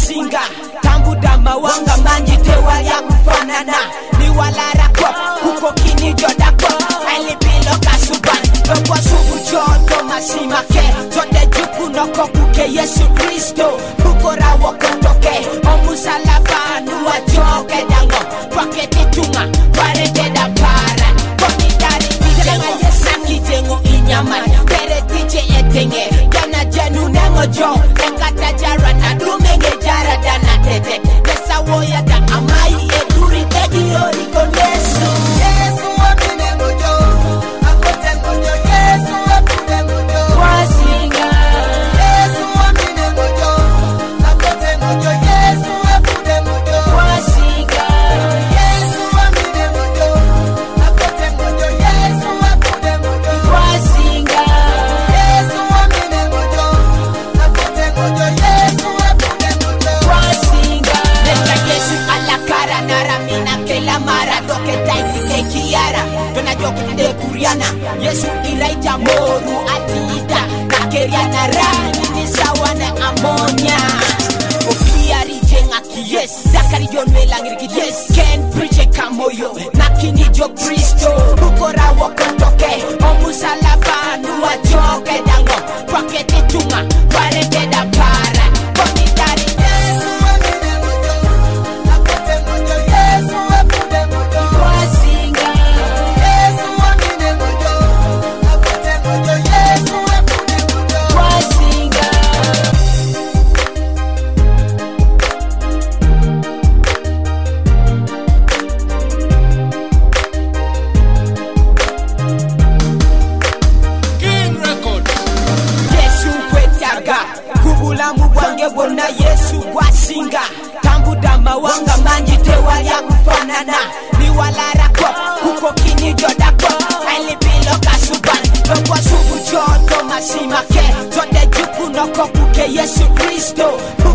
gwasinga tambuda mawanga manji tewa ya kufanana ni walara kwa kuko kini joda kwa alipilo kasuban kwa subu jodo masima ke sote juku noko kuke Yesu Kristo bukora wakotoke omusalaba nuwa joke dango kwake titunga parete da para komidari tijengo yesaki jengo inyama tere tiche etenge dana janu nengo jo engata jara na dumenge jara dana tete nesa woya da amai eduri tegi ori konesu Yesu wamine mojo akote mojo Yesu wapune mojo wasinga Yesu wamine mojo akote mojo Yesu wapune mojo wasinga Yesu wamine mojo akote mojo Yesu wapune mojo wasinga Yesu wamine mojo akote mojo Yesu wapune mojo wasinga Neka Yesu alakara naramina kela mara doke taiti kekiara Dona joku tide kuriana Yesu iraita moru atiita Nakeriana rani ni sawa na amonya Okiari jenga ki yes Zakari jonwe langiri ki yes Ken preach kamoyo Nakini jo Kristo Bukora wakotoke Omusalaba nuwa joke dango Kwake titunga Parete da para Komidari Yesu wamine mojo Akote mojo Yesu wapune mojo wasinga Yesu wamine mojo Akote mojo Yesu wapune mojo wasinga King Records. Yesu kwetaga kubula mubwange bwonna Yesu gwasinga tambuda mawanga manji tewa ya kufanana ni walara kwa kuko kini joda kwa alipilo kasuban lokwa subu jodo masima ke sote juku noko kuke Yesu Kristo